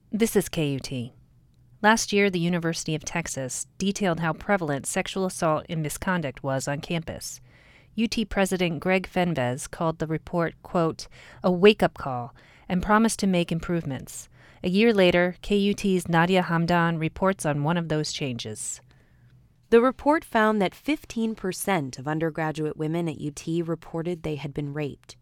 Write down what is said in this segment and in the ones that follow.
This is KUT. Last year, the University of Texas detailed how prevalent sexual assault and misconduct was on campus. UT President Greg Fenves called the report, quote, a wake-up call, and promised to make improvements. A year later, KUT's Nadia Hamdan reports on one of those changes. The report found that 15% of undergraduate women at UT reported they had been raped.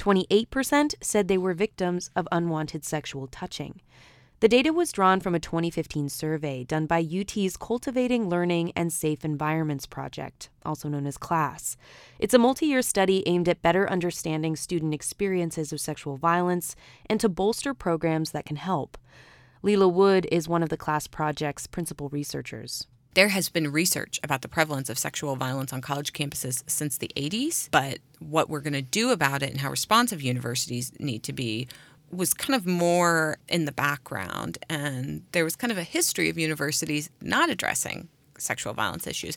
28% said they were victims of unwanted sexual touching. The data was drawn from a 2015 survey done by UT's Cultivating Learning and Safe Environments Project, also known as CLASS. It's a multi-year study aimed at better understanding student experiences of sexual violence and to bolster programs that can help. Leela Wood is one of the CLASS project's principal researchers. There has been research about the prevalence of sexual violence on college campuses since the 80s, but what we're going to do about it and how responsive universities need to be was kind of more in the background, and there was kind of a history of universities not addressing sexual violence issues.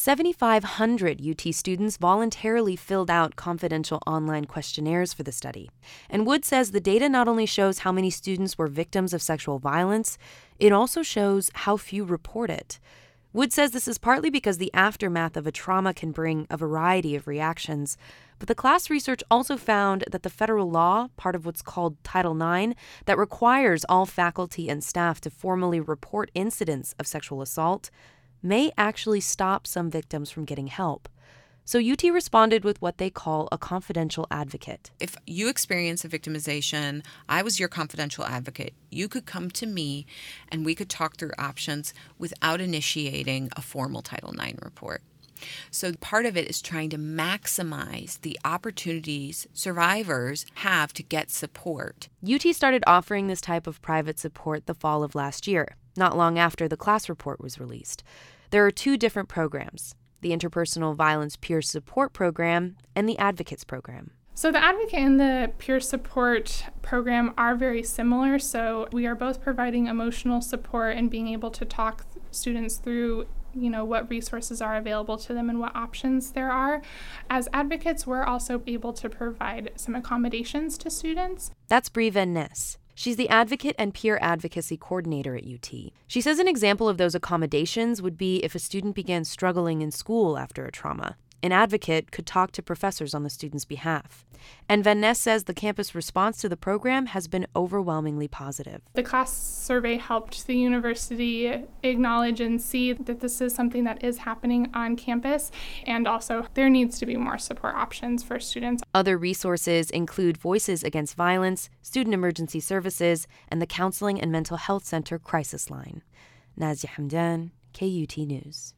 7,500 UT students voluntarily filled out confidential online questionnaires for the study. And Wood says the data not only shows how many students were victims of sexual violence, it also shows how few report it. Wood says this is partly because the aftermath of a trauma can bring a variety of reactions, but the CLASS research also found that the federal law, part of what's called Title IX, that requires all faculty and staff to formally report incidents of sexual assault, may actually stop some victims from getting help. So UT responded with what they call a confidential advocate. If you experience a victimization, I was your confidential advocate. You could come to me and we could talk through options without initiating a formal Title IX report. So part of it is trying to maximize the opportunities survivors have to get support. UT started offering this type of private support the fall of last year, not long after the CLASS report was released. There are two different programs: the Interpersonal Violence Peer Support Program and the Advocates Program. So the Advocate and the Peer Support Program are very similar. So we are both providing emotional support and being able to talk students through what resources are available to them and what options there are. As advocates, we're also able to provide some accommodations to students. That's Brie Van Ness. She's the Advocate and Peer Advocacy Coordinator at UT. She says an example of those accommodations would be if a student began struggling in school after a trauma. An advocate could talk to professors on the student's behalf. And Van Ness says the campus response to the program has been overwhelmingly positive. The CLASS survey helped the university acknowledge and see that this is something that is happening on campus, and also there needs to be more support options for students. Other resources include Voices Against Violence, Student Emergency Services, and the Counseling and Mental Health Center Crisis Line. Nadia Hamdan, KUT News.